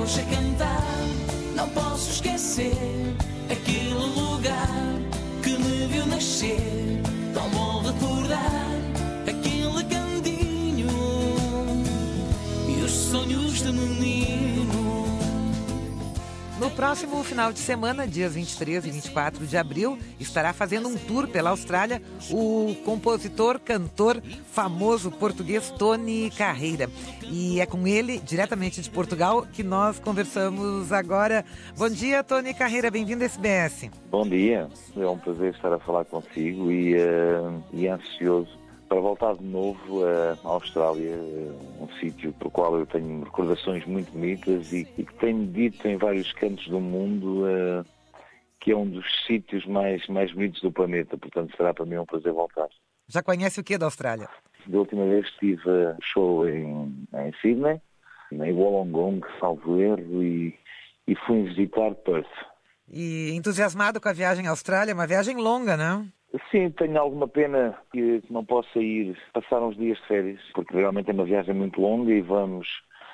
hoje a cantar, não posso esquecer aquele lugar que me viu nascer. Tão bom recordar aquele candinho e os sonhos de menino. No próximo final de semana, dias 23 e 24 de abril, estará fazendo um tour pela Austrália o compositor, cantor, famoso português Tony Carreira. E é com ele, diretamente de Portugal, que nós conversamos agora. Bom dia, Tony Carreira, bem-vindo a SBS. Bom dia, é um prazer estar a falar consigo e ansioso para voltar de novo à Austrália, um sítio para o qual eu tenho recordações muito bonitas e que tenho dito em vários cantos do mundo que é um dos sítios mais bonitos do planeta, portanto será para mim um prazer voltar. Já conhece o que da Austrália? Da última vez estive show em Sydney, em Wollongong, salvo erro, e fui visitar Perth. E entusiasmado com a viagem à Austrália, uma viagem longa, não? Sim, tenho alguma pena que não possa ir passar uns dias de férias, porque realmente é uma viagem muito longa e vamos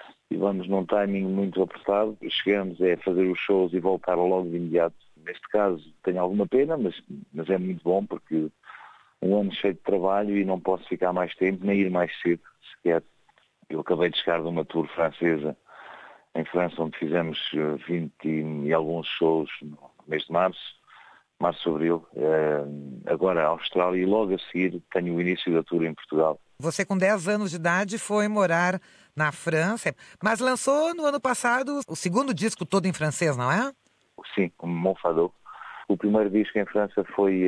num timing muito apertado. Chegamos a fazer os shows e voltar logo de imediato. Neste caso tenho alguma pena, mas é muito bom porque um ano cheio de trabalho e não posso ficar mais tempo, nem ir mais cedo sequer. Eu acabei de chegar de uma tour francesa em França, onde fizemos 20 e alguns shows no mês de março, abril, agora a Austrália, e logo a seguir tenho o início da tour em Portugal. Você com 10 anos de idade foi morar na França, mas lançou no ano passado o segundo disco todo em francês, não é? Sim, o Mon Fado. O primeiro disco em França foi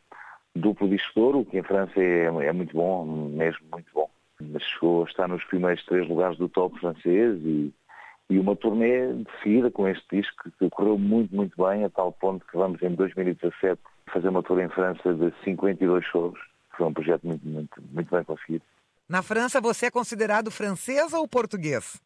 duplo disco de ouro, o que em França é muito bom, mesmo muito bom. Mas chegou a estar nos primeiros 3 lugares do top francês e uma turnê de seguida com este disco que correu muito, muito bem, a tal ponto que vamos em 2017 fazer uma tour em França de 52 shows. Foi um projeto muito, muito, muito bem conseguido. Na França você é considerado francês ou português?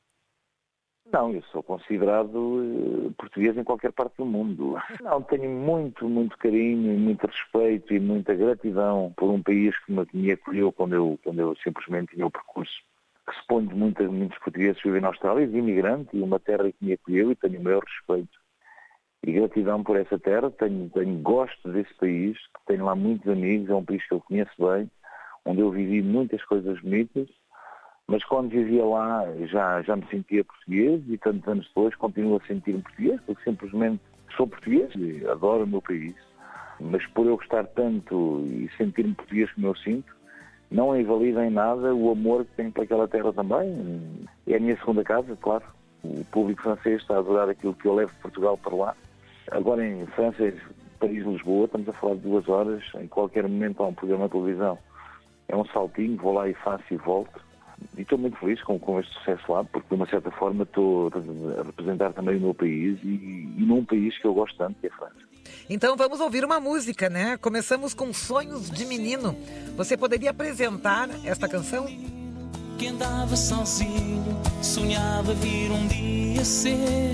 Não, eu sou considerado português em qualquer parte do mundo. Não, tenho muito, muito carinho, muito respeito e muita gratidão por um país que me acolheu quando eu simplesmente tinha o percurso que se põe de muitos portugueses que vivem na Austrália, de imigrante, e uma terra que me acolheu, e tenho o maior respeito e gratidão por essa terra. Gosto desse país, tenho lá muitos amigos, é um país que eu conheço bem, onde eu vivi muitas coisas bonitas, mas quando vivia lá já me sentia português, e tantos anos depois continuo a sentir-me português, porque simplesmente sou português e adoro o meu país, mas por eu gostar tanto e sentir-me português como eu sinto, não invalida em nada o amor que tenho para aquela terra também. É a minha segunda casa, claro. O público francês está a adorar aquilo que eu levo de Portugal para lá. Agora em França, Paris-Lisboa, estamos a falar de 2 horas, em qualquer momento há um programa de televisão. É um saltinho, vou lá e faço e volto. E estou muito feliz com este sucesso lá, porque de uma certa forma estou a representar também o meu país e num país que eu gosto tanto, que é a França. Então vamos ouvir uma música, né? Começamos com Sonhos de Menino. Você poderia apresentar esta canção? Que andava sozinho, sonhava vir um dia ser.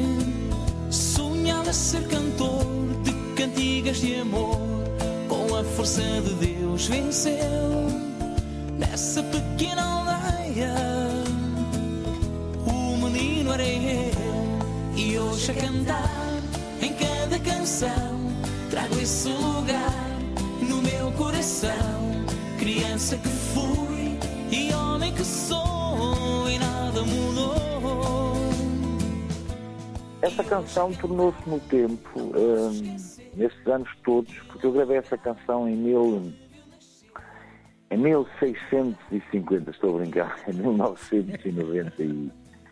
Sonhava ser cantor de cantigas de amor. Com a força de Deus venceu. Nessa pequena aldeia, o menino era eu. E hoje a cantar em cada canção trago esse lugar no meu coração. Criança que fui e homem que sou, e nada mudou. Essa canção tornou-se no tempo, nesses anos todos, porque eu gravei essa canção em 1650, estou a brincar, em 1997,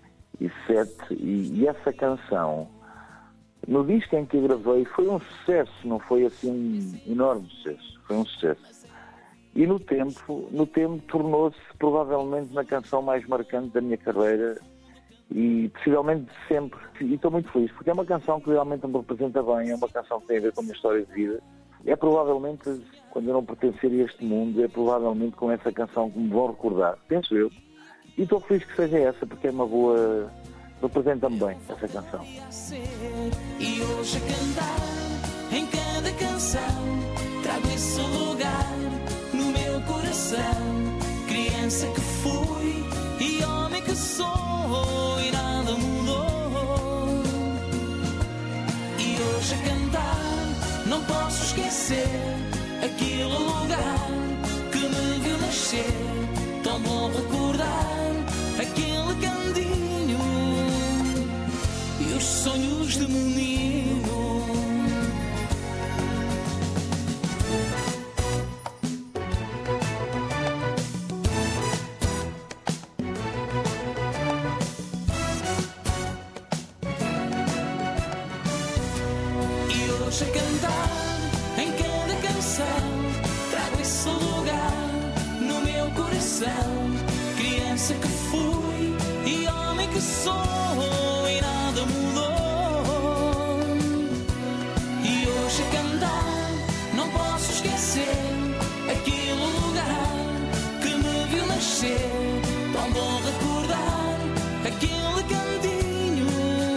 e essa canção, no disco em que eu gravei, foi um sucesso, não foi assim um enorme sucesso, foi um sucesso. E no tempo tornou-se provavelmente na canção mais marcante da minha carreira e possivelmente de sempre. E estou muito feliz, porque é uma canção que realmente me representa bem, é uma canção que tem a ver com a minha história de vida. É provavelmente, quando eu não pertencer a este mundo, é provavelmente com essa canção que me vão recordar, penso eu. E estou feliz que seja essa, porque é uma boa... representa-me bem essa canção. E hoje a cantar em cada canção trago esse lugar no meu coração. Criança que fui e homem que sou, e nada mudou. não posso esquecer aquele lugar que me viu nascer. Tão bom recordar aquele candinho e os sonhos de menino. E hoje a cantar em cada canção trago esse lugar no meu coração. Criança que fui e homem que sou e nada mudou. E hoje a cantar não posso esquecer aquele lugar que me viu nascer. Tão bom recordar aquele cantinho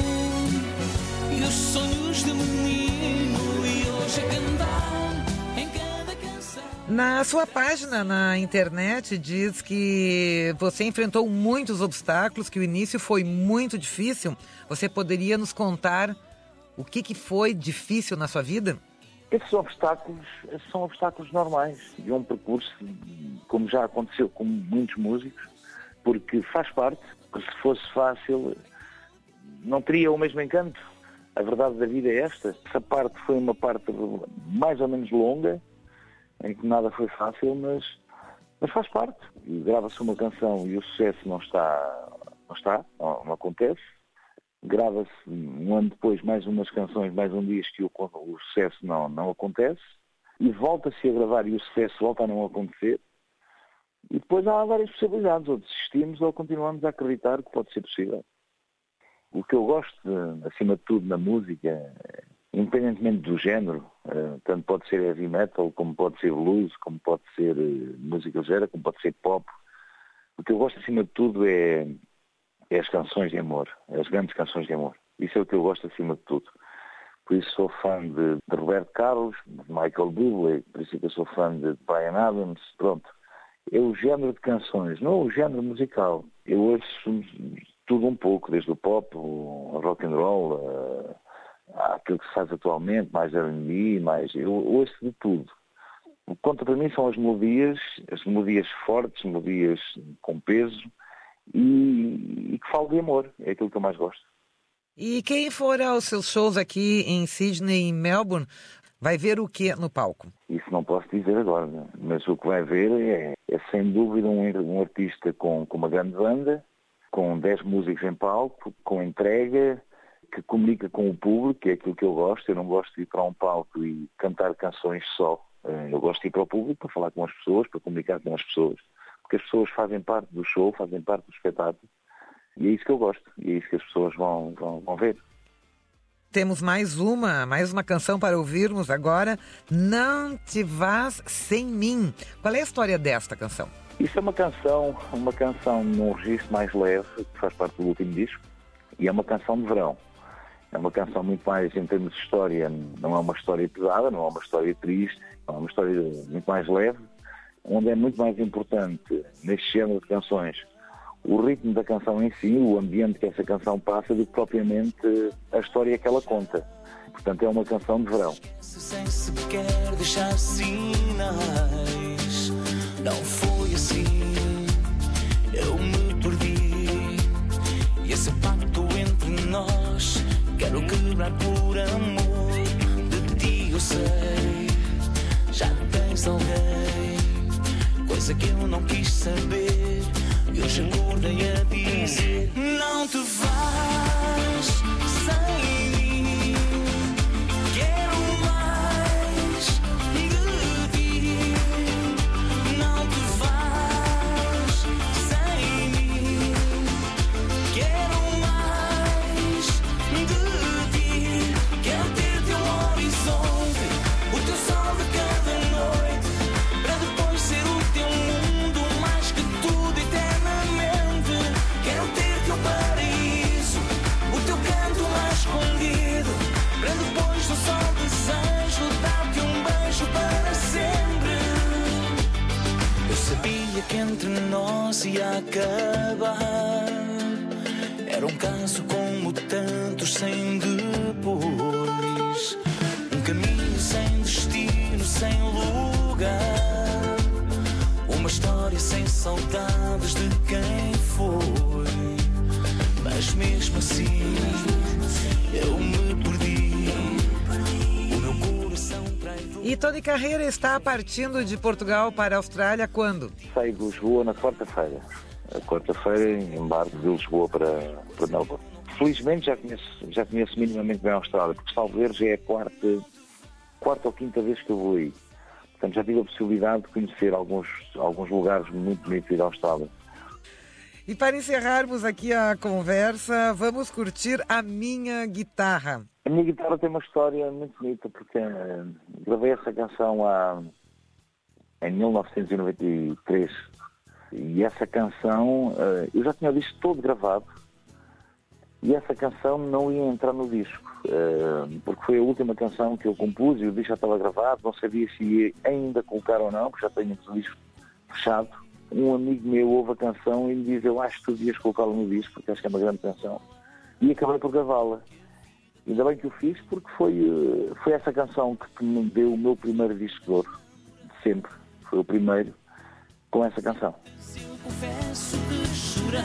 e os sonhos de menino. E hoje a cantar em cada canção. Na sua página na internet diz que você enfrentou muitos obstáculos, que o início foi muito difícil. Você poderia nos contar o que foi difícil na sua vida? Esses obstáculos são obstáculos normais de um percurso, como já aconteceu com muitos músicos, porque faz parte, porque se fosse fácil não teria o mesmo encanto. A verdade da vida é esta. Essa parte foi uma parte mais ou menos longa, em que nada foi fácil, mas faz parte. E grava-se uma canção e o sucesso não acontece. Grava-se um ano depois mais umas canções, mais um disco que o sucesso não acontece. E volta-se a gravar e o sucesso volta a não acontecer. E depois há várias possibilidades. Ou desistimos ou continuamos a acreditar que pode ser possível. O que eu gosto, acima de tudo, na música, independentemente do género, tanto pode ser heavy metal, como pode ser blues, como pode ser música ligeira, como pode ser pop. O que eu gosto, acima de tudo, é as canções de amor, as grandes canções de amor. Isso é o que eu gosto, acima de tudo. Por isso sou fã de Roberto Carlos, de Michael Bublé, por isso eu sou fã de Bryan Adams, pronto. É o género de canções, não o género musical. Eu ouço tudo um pouco, desde o pop, o rock and roll, aquilo que se faz atualmente, mais R&B, eu ouço de tudo. O que conta para mim são as melodias fortes, melodias com peso e que falam de amor, é aquilo que eu mais gosto. E quem for aos seus shows aqui em Sydney e Melbourne, vai ver o que no palco? Isso não posso dizer agora, mas o que vai ver é sem dúvida um artista com uma grande banda, com 10 músicos em palco, com entrega, que comunica com o público, que é aquilo que eu gosto. Eu não gosto de ir para um palco e cantar canções só. Eu gosto de ir para o público para falar com as pessoas, para comunicar com as pessoas. Porque as pessoas fazem parte do show, fazem parte do espetáculo. E é isso que eu gosto. E é isso que as pessoas vão ver. Temos mais uma canção para ouvirmos agora. Não Te Vás Sem Mim. Qual é a história desta canção? Isso é uma canção num registro mais leve, que faz parte do último disco, e é uma canção de verão. É uma canção muito mais, em termos de história, não é uma história pesada, não é uma história triste, é uma história muito mais leve, onde é muito mais importante, neste género de canções, o ritmo da canção em si, o ambiente que essa canção passa, do que propriamente a história que ela conta. Portanto, é uma canção de verão. Sem sequer deixar sinais, não foi assim, eu me perdi. E esse pacto entre nós quero quebrar por amor. De ti eu sei, já tens alguém, coisa que eu não quis saber. E hoje acordei a dizer: não te vás sem mim, quero mais de ti. Não te vás sem mim, quero mais de ti. Quero ter teu horizonte, o teu sol de cada noite, para depois ser o teu mundo, mais que tudo eternamente. Quero ter teu paraíso, o teu canto mais escondido, para depois do sol desejo dar-te um beijo para sempre. Eu sabia que entre nós ia acabar, era um caso como tantos sem depois, um caminho sem assim, eu me perdi. O meu coração trai. E Tony Carreira está partindo de Portugal para a Austrália quando? Saio de Lisboa na quarta-feira. A quarta-feira embarco de Lisboa para Melbourne. Felizmente já conheço minimamente bem a Austrália, porque salvo erro já é a quarta ou quinta vez que eu vou aí. Portanto, já tive a possibilidade de conhecer alguns lugares muito bonitos da Austrália. E para encerrarmos aqui a conversa, vamos curtir A Minha Guitarra. A minha guitarra tem uma história muito bonita, porque gravei essa canção em 1993. E essa canção, eu já tinha o disco todo gravado, e essa canção não ia entrar no disco, porque foi a última canção que eu compus e o disco já estava gravado, não sabia se ia ainda colocar ou não, porque já tenho o disco fechado. Um amigo meu ouve a canção e me diz: eu acho que tu devias colocá-la no disco, porque acho que é uma grande canção. E acabei por gravá-la. Ainda bem que o fiz, porque foi essa canção que me deu o meu primeiro disco de ouro, de sempre. Foi o primeiro com essa canção. Eu confesso que chorei,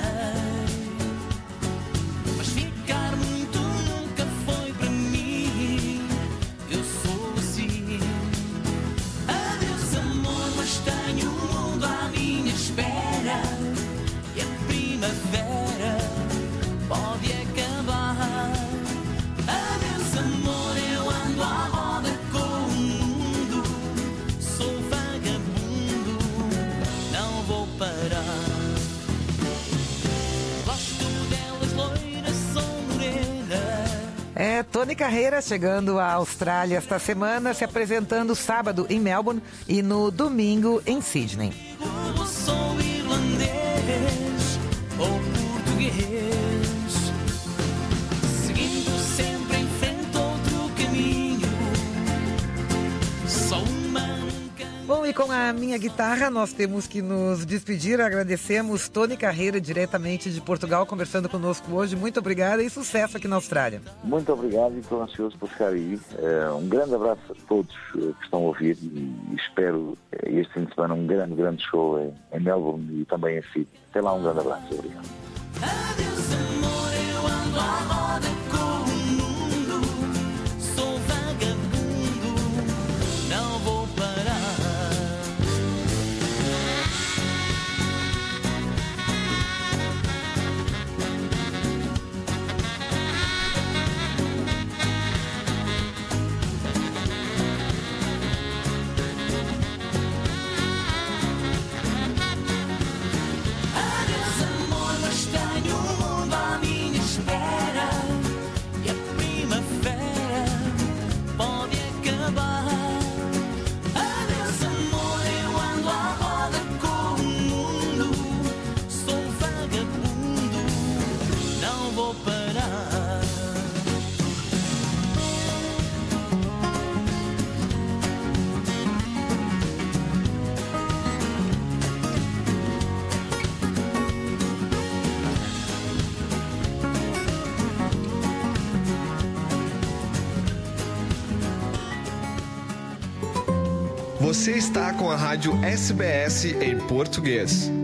mas ficar muito nunca foi para mim. Eu sou assim. Adeus amor, mas tenho o mundo à minha espera, e a primavera pode acabar. Adeus amor, eu ando à roda com o mundo, sou vagabundo, não vou parar. Gosto delas loiras, sou morena. É Tony Carreira chegando à Austrália esta semana, se apresentando sábado em Melbourne e no domingo em Sydney. Eu sou irlandês ou português, seguindo sempre em frente outro caminho. Sou uma nunca. Bom, e com A Minha Guitarra nós temos que nos despedir. Agradecemos Tony Carreira, diretamente de Portugal, conversando conosco hoje. Muito obrigada e sucesso aqui na Austrália. Muito obrigado e estou ansioso por ficar aí. Um grande abraço a todos que estão a ouvir e espero este fim de semana um grande show em Melbourne e também em Sydney. Até lá, um grande abraço. Obrigado. Adeus amor, eu ando à roda com o mundo, sou vagabundo, não vou parar. Adeus amor, mas tenho o mundo à minha espera, e a primavera pode acabar. Adeus amor, eu ando à roda com o mundo, sou vagabundo, não vou parar. Você está com a rádio SBS em português.